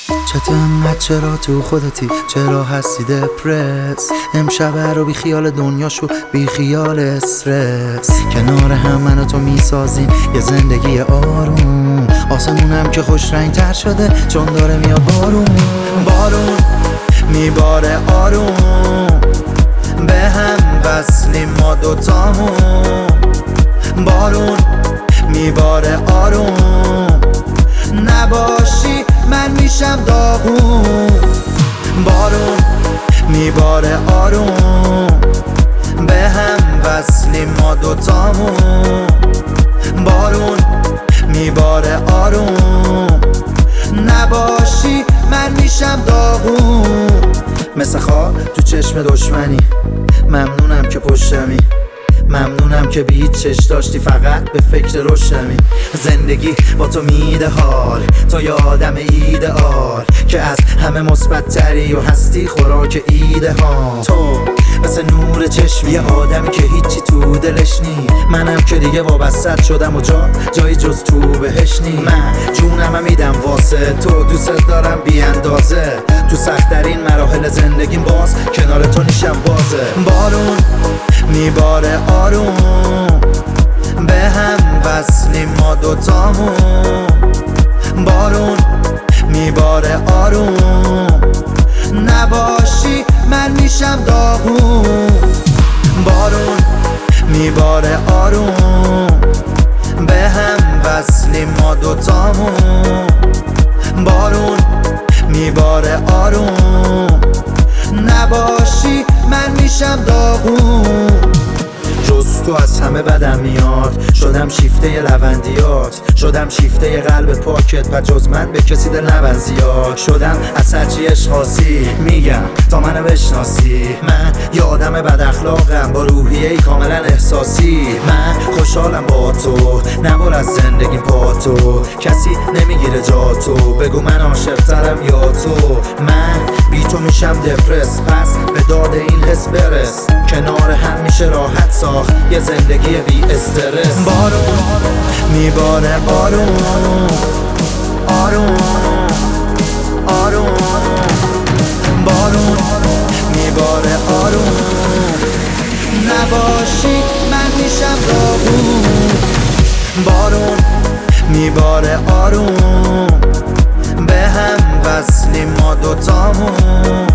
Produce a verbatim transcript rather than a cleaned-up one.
چطور انقدر چرا تو خودتی؟ چرا هستی دپرس؟ امشب رو بی خیال دنیا شو، بی خیال استرس. کنار هم من و تو میسازیم یه زندگی آروم، آسمونم که خوش رنگ تر شده چون داره میاد بارون. بارون میباره آروم، به هم وصلیم ما دوتامون. بارون میباره آروم، نباشی من میشم داغون. بارون میباره آروم، به هم وصلیم ما دوتامون. بارون میباره آروم، نباشی من میشم داغون. مثل خواب تو چشم دشمنی، ممنونم که پشتمی، ممنونم که بی هیچ چش داشتی فقط به فکر روشنمی. زندگی با تو میده حال، تو یه آدم ایدئال که از همه مثبت تری و هستی خوراک ایده ها. تو مثل نور چشمی، یه آدمی که هیچی تو دلش نی. منم که دیگه وابسته شدم و جا جایی جز تو بهش نی. من جونم میدم واسه تو، دوست دارم بی اندازه. تو سخت‌ترین مراحل زندگیم باز کنار تو نیشم بازه. بارون میباره آروم، به هم وصلیم ما دوتامون. بارون میباره آروم، نباشی من میشم داغون. بارون میباره آروم، به هم وصلیم ما دوتامون. بارون میباره آروم، نباشی من میشم داغون. جز تو از همه بدم میاد، شدم شیفته ی لوندیات، شدم شیفته ی قلب پاکت و جز من به کسی دل نبند زیاد. شدم از هرچی عشق خاصی میگم تا منو بشناسی. من یه آدم بد اخلاقم با روحیه ای کاملا احساسی. من خوشحالم با تو، نبر از زندگی پا تو. کسی نمیگیره جا تو، بگو من عاشق‌ترم یا تو. من بی تو میشم دپرس، پس به داد این حس برس. کنار هم میشه راحت ساخت یه زندگی بی استرس. بارون میباره آروم، آروم آروم. بارون میباره آروم، نباشی من میشم داغون. بارون میباره آروم، به هم وصلیم ما دوتامون.